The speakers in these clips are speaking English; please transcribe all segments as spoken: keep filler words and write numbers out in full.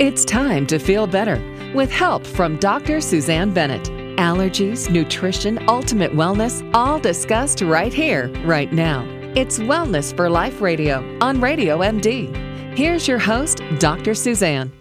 It's time to feel better with help from Doctor Suzanne Bennett. Allergies, nutrition, ultimate wellness, all discussed right here, right now. It's Wellness for Life Radio on Radio M D. Here's your host, Doctor Suzanne.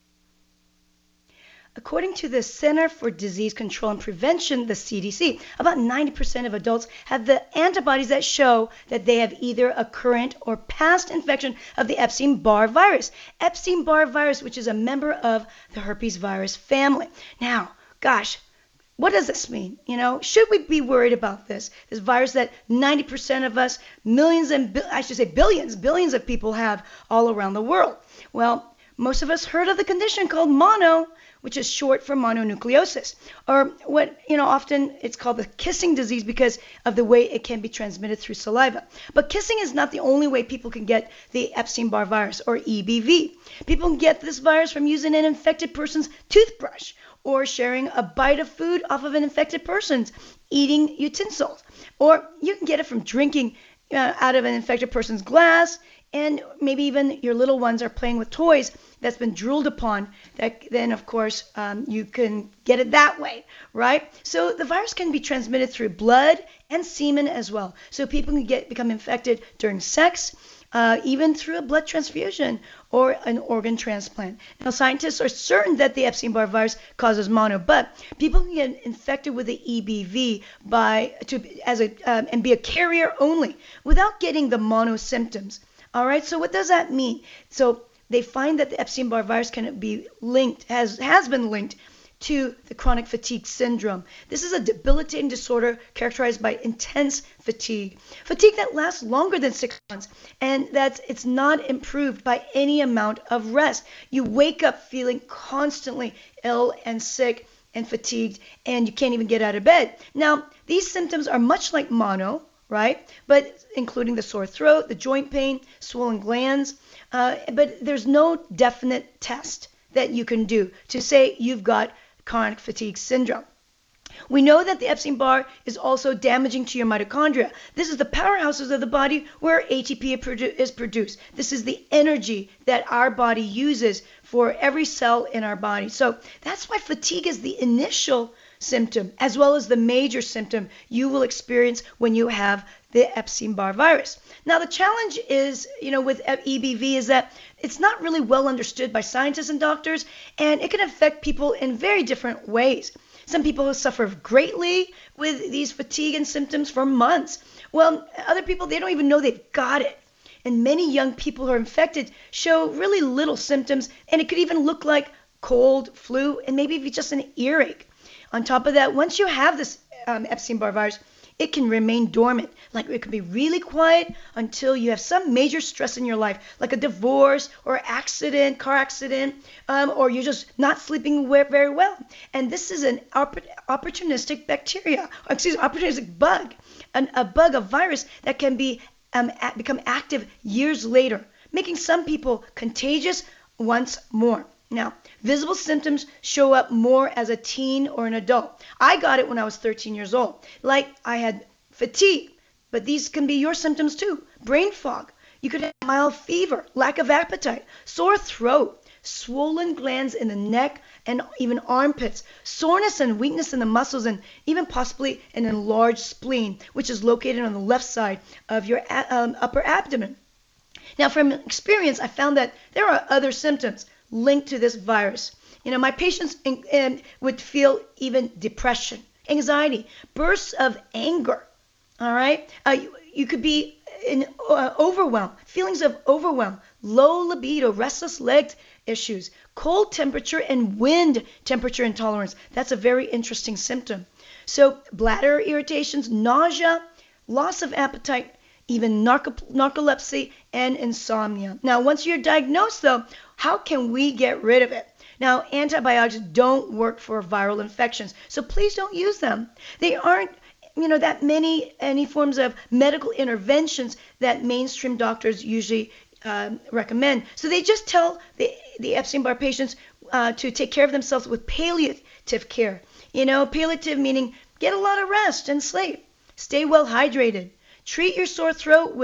According to the Center for Disease Control and Prevention, the C D C, about ninety percent of adults have the antibodies that show that they have either a current or past infection of the Epstein-Barr virus. Epstein-Barr virus, which is a member of the herpes virus family. Now, gosh, what does this mean? You know, should we be worried about this? This virus that ninety percent of us, millions and, I should say billions, billions of people have all around the world. Well, most of us heard of the condition called mono, which is short for mononucleosis, or what, you know, often it's called the kissing disease because of the way it can be transmitted through saliva. But kissing is not the only way people can get the Epstein-Barr virus, or E B V. People can get this virus from using an infected person's toothbrush, or sharing a bite of food off of an infected person's eating utensils. Or you can get it from drinking uh, out of an infected person's glass, and maybe even your little ones are playing with toys that's been drooled upon, that then of course um, you can get it that way, right? So the virus can be transmitted through blood and semen as well. So people can get become infected during sex, uh, even through a blood transfusion or an organ transplant. Now scientists are certain that the Epstein-Barr virus causes mono, but people can get infected with the E B V by to as a um, and be a carrier only without getting the mono symptoms. All right, so what does that mean? So they find that the Epstein-Barr virus can be linked, has, has been linked to the chronic fatigue syndrome. This is a debilitating disorder characterized by intense fatigue. Fatigue that lasts longer than six months, and that it's not improved by any amount of rest. You wake up feeling constantly ill and sick and fatigued, and you can't even get out of bed. Now, these symptoms are much like mono, right? But including the sore throat, the joint pain, swollen glands. Uh, but there's no definite test that you can do to say you've got chronic fatigue syndrome. We know that the Epstein-Barr is also damaging to your mitochondria. This is the powerhouses of the body where A T P is produced. This is the energy that our body uses for every cell in our body. So that's why fatigue is the initial symptom, as well as the major symptom you will experience when you have the Epstein-Barr virus. Now, the challenge is, you know, with E B V is that it's not really well understood by scientists and doctors, and it can affect people in very different ways. Some people suffer greatly with these fatigue and symptoms for months. Well, other people, they don't even know they've got it. And many young people who are infected show really little symptoms, and it could even look like cold, flu, and maybe even just an earache. On top of that, once you have this um, Epstein-Barr virus, it can remain dormant. Like it can be really quiet until you have some major stress in your life, like a divorce or accident, car accident, um, or you're just not sleeping very well. And this is an opp- opportunistic bacteria, excuse me, opportunistic bug, an, a bug, a virus that can be um, a- become active years later, making some people contagious once more. Now, visible symptoms show up more as a teen or an adult. I got it when I was thirteen years old. Like I had fatigue, but these can be your symptoms too. Brain fog. You could have mild fever, lack of appetite, sore throat, swollen glands in the neck and even armpits, soreness and weakness in the muscles, and even possibly an enlarged spleen, which is located on the left side of your um, upper abdomen. Now, from experience, I found that there are other symptoms linked to this virus. You know, my patients in, in, would feel even depression, anxiety, bursts of anger, all right? Uh, you, you could be in uh, overwhelm, feelings of overwhelm, low libido, restless leg issues, cold temperature, and wind temperature intolerance. That's a very interesting symptom. So bladder irritations, nausea, loss of appetite, even narco- narcolepsy and insomnia. Now, once you're diagnosed, though, how can we get rid of it? Now, antibiotics don't work for viral infections, so please don't use them. They aren't, you know, that many, any forms of medical interventions that mainstream doctors usually um, recommend. So they just tell the, the Epstein-Barr patients uh, to take care of themselves with palliative care. You know, palliative meaning get a lot of rest and sleep, stay well hydrated, treat your sore throat with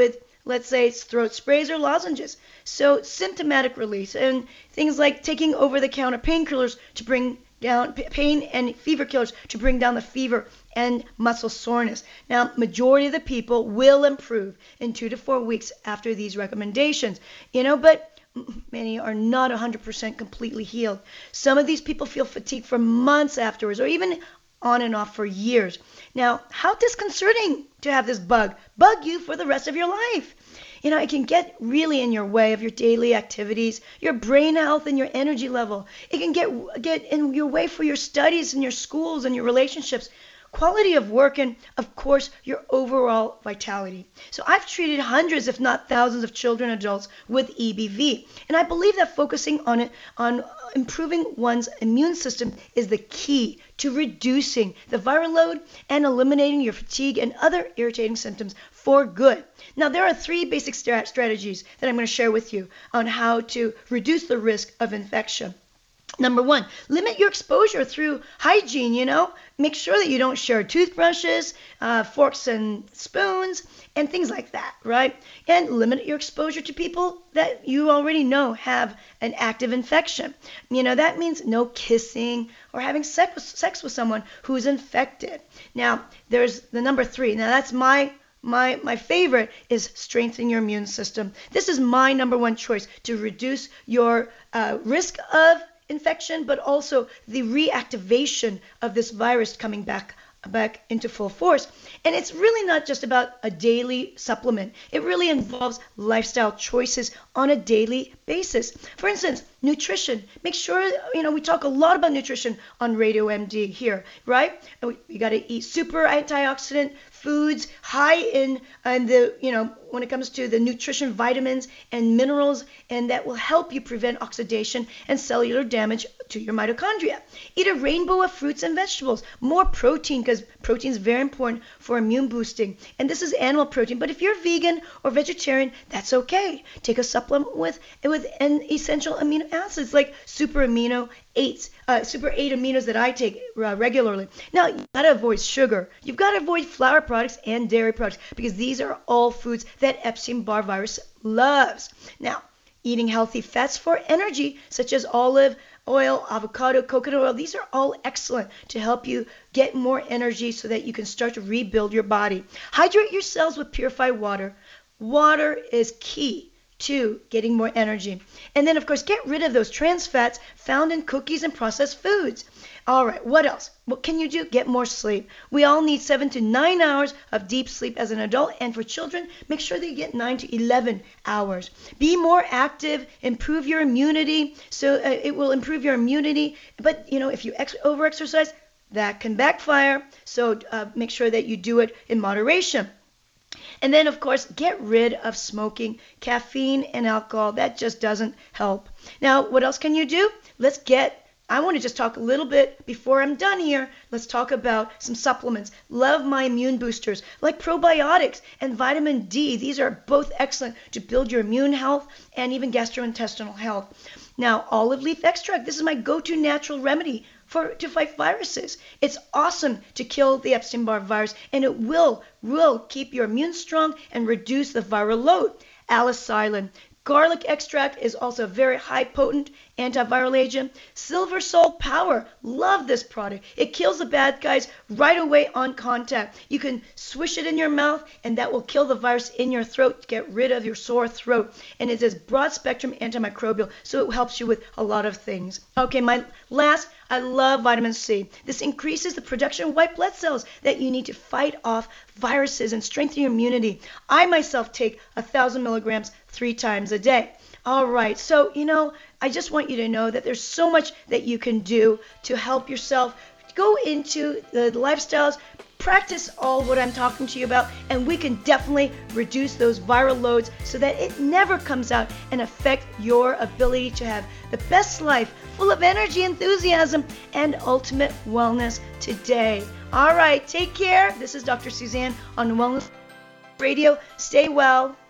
let's say it's throat sprays or lozenges. So symptomatic release and things like taking over-the-counter painkillers to bring down pain and fever killers to bring down the fever and muscle soreness. Now, majority of the people will improve in two to four weeks after these recommendations, you know, but many are not one hundred percent completely healed. Some of these people feel fatigue for months afterwards, or even on and off for years. Now, how disconcerting to have this bug bug you for the rest of your life. You know, it can get really in your way of your daily activities, your brain health, and your energy level. It can get get in your way for your studies and your schools and your relationships, quality of work, and, of course, your overall vitality. So I've treated hundreds, if not thousands, of children and adults with E B V, and I believe that focusing on it, on improving one's immune system is the key to reducing the viral load and eliminating your fatigue and other irritating symptoms for good. Now, there are three basic strat- strategies that I'm going to share with you on how to reduce the risk of infection. Number one, limit your exposure through hygiene, you know. Make sure that you don't share toothbrushes, uh, forks and spoons, and things like that, right? And limit your exposure to people that you already know have an active infection. You know, that means no kissing or having sex, sex with someone who's infected. Now, there's the number three. Now, that's my My my favorite is strengthening your immune system. This is my number one choice to reduce your uh, risk of infection, but also the reactivation of this virus coming back back into full force. And it's really not just about a daily supplement. It really involves lifestyle choices on a daily basis. For instance, nutrition. Make sure, you know, we talk a lot about nutrition on Radio M D here, right? We, we got to eat super antioxidant foods, high in, in the, you know, when it comes to the nutrition, vitamins and minerals, and that will help you prevent oxidation and cellular damage to your mitochondria. Eat a rainbow of fruits and vegetables, more protein, because protein is very important for immune boosting. And this is animal protein, but if you're vegan or vegetarian, that's okay. Take a supplement with with an essential amino acids like super amino eight, uh, super eight aminos that I take uh, regularly. Now, you've got to avoid sugar. You've got to avoid flour products and dairy products because these are all foods that Epstein-Barr virus loves. Now, eating healthy fats for energy, such as olive oil, avocado, coconut oil, these are all excellent to help you get more energy so that you can start to rebuild your body. Hydrate your cells with purified water. Water is key to getting more energy. And then, of course, get rid of those trans fats found in cookies and processed foods. All right, what else? What can you do? Get more sleep. We all need seven to nine hours of deep sleep as an adult, and for children, make sure that you get nine to eleven hours. Be more active, improve your immunity. So uh, it will improve your immunity. But, you know, if you ex- over-exercise, that can backfire. So uh, make sure that you do it in moderation. And then, of course, get rid of smoking, caffeine, and alcohol. That just doesn't help. Now, what else can you do? Let's get, I want to just talk a little bit before I'm done here. Let's talk about some supplements. Love my immune boosters, like probiotics and vitamin D. These are both excellent to build your immune health and even gastrointestinal health. Now, olive leaf extract. This is my go-to natural remedy for to fight viruses. It's awesome to kill the Epstein-Barr virus, and it will, will keep your immune strong and reduce the viral load. Alicylin. Garlic extract is also a very high potent antiviral agent. Silver Salt Power. Love this product. It kills the bad guys right away on contact. You can swish it in your mouth and that will kill the virus in your throat to get rid of your sore throat. And it is broad spectrum antimicrobial, so it helps you with a lot of things. Okay, my last, I love vitamin C. This increases the production of white blood cells that you need to fight off viruses and strengthen your immunity. I myself take a thousand milligrams three times a day. All right, so, you know, I just want you to know that there's so much that you can do to help yourself go into the lifestyles, practice all what I'm talking to you about, and we can definitely reduce those viral loads so that it never comes out and affect your ability to have the best life full of energy, enthusiasm, and ultimate wellness today. All right, take care. This is Doctor Suzanne on Wellness Radio. Stay well.